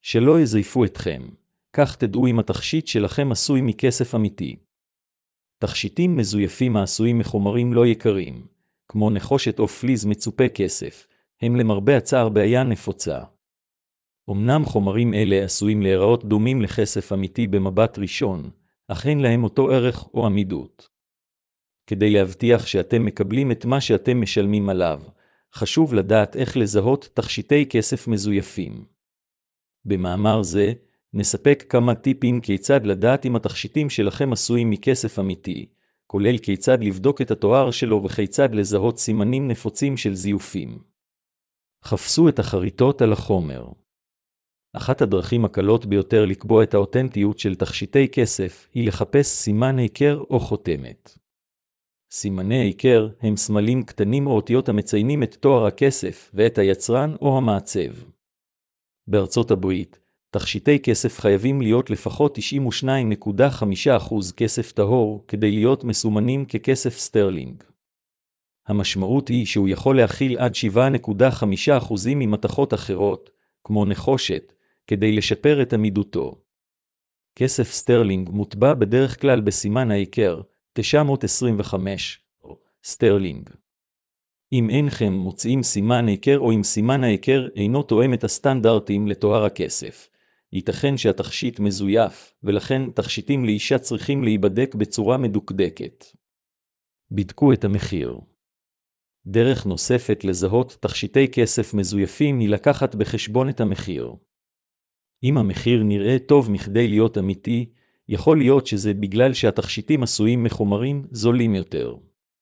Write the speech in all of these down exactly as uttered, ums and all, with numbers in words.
שלא יזייפו אתכם, כך תדעו אם התכשיט שלכם עשוי מכסף אמיתי. תכשיטים מזויפים העשויים מחומרים לא יקרים, כמו נחושת או פליז מצופה כסף, הם למרבה הצער בעיה נפוצה. אמנם חומרים אלה עשויים להיראות דומים לכסף אמיתי במבט ראשון, אך אין להם אותו ערך או עמידות. כדי להבטיח שאתם מקבלים את מה שאתם משלמים עליו, חשוב לדעת איך לזהות תכשיטי כסף מזויפים. במאמר זה, נספק כמה טיפים כיצד לדעת אם התכשיטים שלכם עשויים מכסף אמיתי, כולל כיצד לבדוק את התואר שלו וכיצד לזהות סימנים נפוצים של זיופים. חפשו את החריטות על החומר. אחת הדרכים הקלות ביותר לקבוע את האותנטיות של תכשיטי כסף היא לחפש סימן היכר או חותמת. סימני היכר הם סמלים קטנים או אותיות המציינים את תואר הכסף ואת היצרן או המעצב. בארצות הברית, תכשיטי כסף חייבים להיות לפחות תשעים ושתיים נקודה חמישה אחוז כסף טהור כדי להיות מסומנים ככסף סטרלינג. המשמעות היא שהוא יכול להכיל עד שבע נקודה חמישה אחוז ממתכות אחרות, כמו נחושת, כדי לשפר את עמידותו. כסף סטרלינג מוטבע בדרך כלל בסימן היכר תשע מאות עשרים וחמש, או סטרלינג. אם אינכם מוצאים סימן היכר או אם סימן היכר אינו תואם את הסטנדרטים לתואר הכסף, ייתכן שהתכשיט מזויף, ולכן תכשיטים לאישה צריכים להיבדק בצורה מדוקדקת. בדקו את המחיר. דרך נוספת לזהות תכשיטי כסף מזויפים היא לקחת בחשבון את המחיר. אם המחיר נראה טוב מכדי להיות אמיתי, יכול להיות שזה בגלל שהתכשיטים עשויים מחומרים זולים יותר.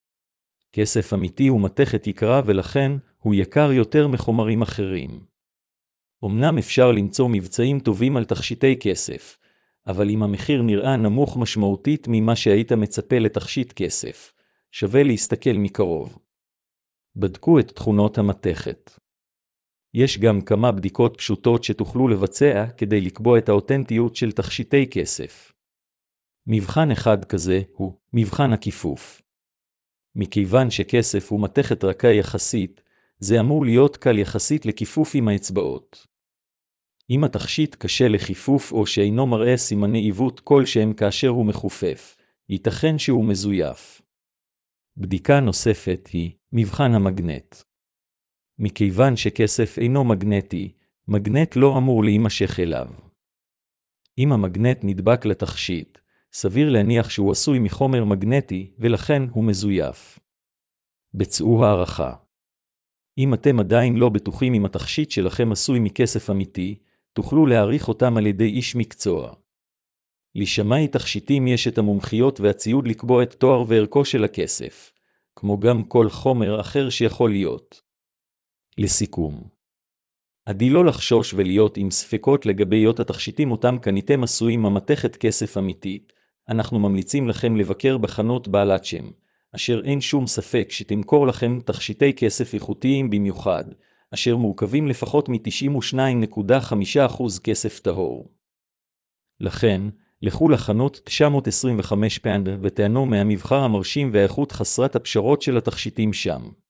כסף אמיתי הוא מתכת יקרה ולכן הוא יקר יותר מחומרים אחרים. אמנם אפשר למצוא מבצעים טובים על תכשיטי כסף, אבל אם המחיר נראה נמוך משמעותית ממה שהיית מצפה לתכשיט כסף, שווה להסתכל מקרוב. בדקו את תכונות המתכת. יש גם כמה בדיקות פשוטות שתוכלו לבצע כדי לקבוע את האותנטיות של תכשיטי כסף. מבחן אחד כזה הוא מבחן הכיפוף. מכיוון שכסף הוא מתכת רכה יחסית, זה אמור להיות קל יחסית לכיפוף עם האצבעות. אם התכשיט קשה לכיפוף או שאינו מראה סימני עיוות כלשהם כאשר הוא מחופף, ייתכן שהוא מזויף. בדיקה נוספת היא מבחן המגנט. מכיוון שכסף אינו מגנטי, מגנט לא אמור להימשך אליו. אם המגנט נדבק לתכשיט, סביר להניח שהוא עשוי מחומר מגנטי ולכן הוא מזויף. בצעו הערכה. אם אתם עדיין לא בטוחים אם התכשיט שלכם עשוי מכסף אמיתי, תוכלו להעריך אותם על ידי איש מקצוע. לשמאי תכשיטים יש את המומחיות והציוד לקבוע את תואר וערכו של הכסף, כמו גם כל חומר אחר שיכול להיות. לסיכום, עדי לא לחשוש ולהיות עם ספקות לגבי היות התכשיטים אותם קניתם עשויים ממתכת כסף אמיתית. אנחנו ממליצים לכם לבקר בחנות בעלת שם, אשר אין שום ספק שתמכור לכם תכשיטי כסף איכותיים במיוחד, אשר מורכבים לפחות מ-תשעים ושתיים נקודה חמישה אחוז כסף טהור. לכן, לכו לחנות תשע מאות עשרים וחמש פאנד ותענו מהמבחר המרשים והאיכות חסרת הפשרות של התכשיטים שם.